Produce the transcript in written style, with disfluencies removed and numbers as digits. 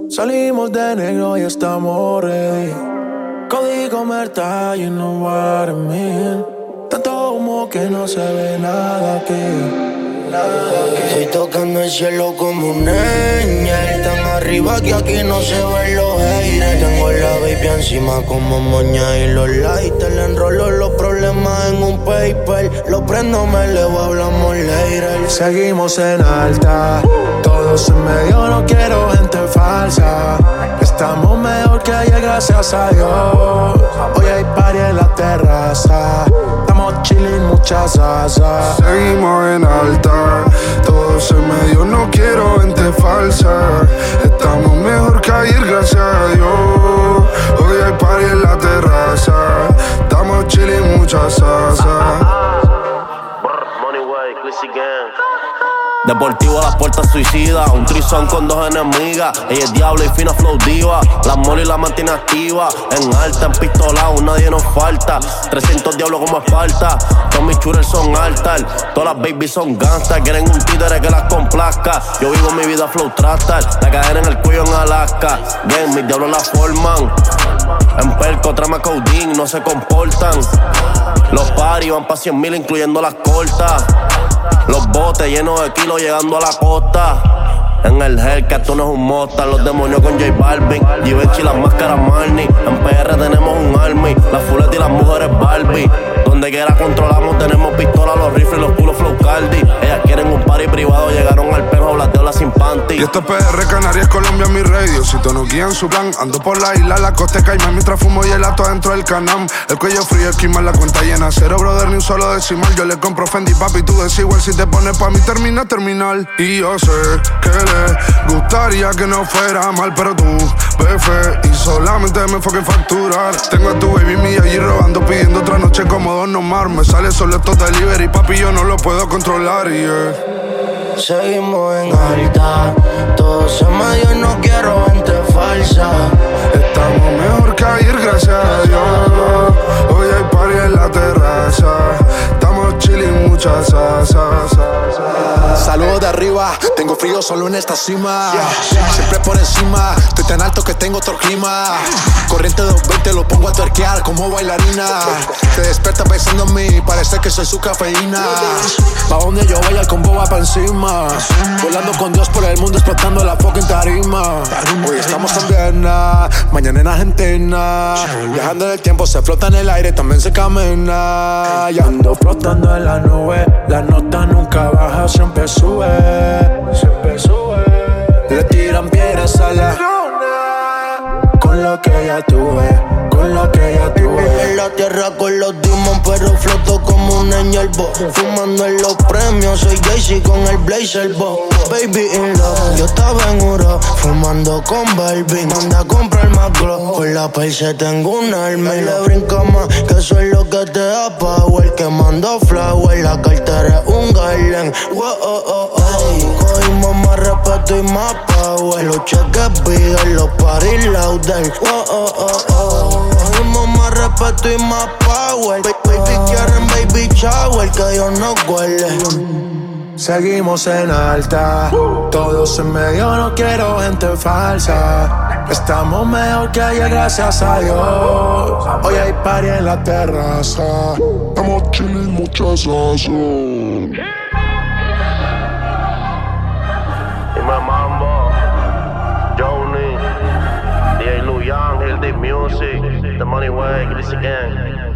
Salimos de negro y estamos ready. Código Merta, you know what I mean. Tanto humo que no se ve nada aquí. Estoy tocando el cielo como un ángel, tan arriba que aquí no se ven los haters. Tengo la baby encima como moña y los lighters. Le enrolo los problemas en un paper, lo prendo, me elevo, hablamos later. Seguimos en alta, todos en medio, no quiero gente falsa. Estamos mejor que ayer, gracias a Dios. Hoy hay party en la terraza, estamos chillin', mucha salsa. Seguimos en alta, todos en medio, no quiero gente falsa. Estamos mejor que ayer, gracias a Dios. Hoy hay party en la terraza, estamos chillin', mucha salsa. Deportivo a las puertas suicida, un trizón con dos enemigas. Ella es diablo y fina flow diva. La mole y la mantiene activa. En alta, en pistolao, nadie nos falta. 300 diablos como Esparta. Todos mis shooters son altar. Todas las babies son gangsters. Quieren un títere que las complazca. Yo vivo mi vida flow trastar. La cadena en el cuello en Alaska. Bien, mis diablos la forman. En perco, trama codeine, no se comportan. Los paris van pa' 100,000 incluyendo las cortas. Los botes llenos de kilos llegando a la costa. En el Hellcat esto no es un Mustang. Los demonios con J Balvin, Givenchy, las máscaras Marnie. En PR tenemos un army, las fuletas y las mujeres Barbie. Donde quiera controlamos, tenemos pistolas, los rifles, los culos flow Cardi. Ellas quieren un party privado, llegaron al pejo, las deolas sin panty. Y esto es PR, Canarias, Colombia, mi radio. Si tú no guían su plan, ando por la isla, la costa de Caimán, mientras fumo gelato adentro del canam. El cuello frío, esquimal, la cuenta llena. Cero, brother, ni un solo decimal. Yo le compro Fendi, papi, tú desigual. Si te pones pa' mí, terminal. Y yo sé que le gustaría que no fuera mal, pero tú, bebé, y solamente me enfoqué en facturar. Tengo a tu baby mía allí robando, pidiendo otra noche como Don Omar. Me sale solo estos delivery, papi, yo no lo puedo controlar, yeah. Seguimos en alta, todos en medio, no quiero gente falsa. Estamos mejor que ayer, gracias a Dios. Hoy hay party en la terraza, estamos chillin', mucha salsa. Saludos de arriba, tengo frío solo en esta cima. Siempre por encima, estoy tan alto que tengo otro clima. Corriente 220, lo pongo a tuerquear como bailarina. Te despierta pensando en mí, parece que soy su cafeína. Pa' donde yo vaya el combo va pa' encima. Volando con Dios por el mundo, explotando la fucking tarima. Hoy estamos en Viena, mañana en Argentina. Viajando en el tiempo, se flota en el aire, también se camina. Y ando flotando en la nube, la nota nunca baja, siempre sube. Siempre sube. Le tiran piedras a la luna, con lo que ya tuve, con lo que ya tuve. En la tierra con los demons, pero floto como un angel bo. Fumando en los premios, soy Jay-Z con el blazer bo. Baby in love, yo estaba en Uro, fumando con Barbie. Manda a comprar más glow, con la perse tengo un arma. Y le brinca más, que eso es lo que te da power. Que mando flower, la cartera es un garland. Wow, oh, oh, oh. Cogimos más respeto y más power. Los cheques bigger, los party louder. Wow, oh, oh, oh. Cogimos más respeto y más power. Baby quieren baby shower, que Dios no huele. Seguimos en alta, todos en medio, no quiero gente falsa. Estamos mejor que ayer, gracias a Dios. Hoy hay party en la terraza, Estamos chillin', mucha salsa. Dime Mambo, Joni, DJ Lu Young, Hill Deep Music, The Money Way, Chris Gang.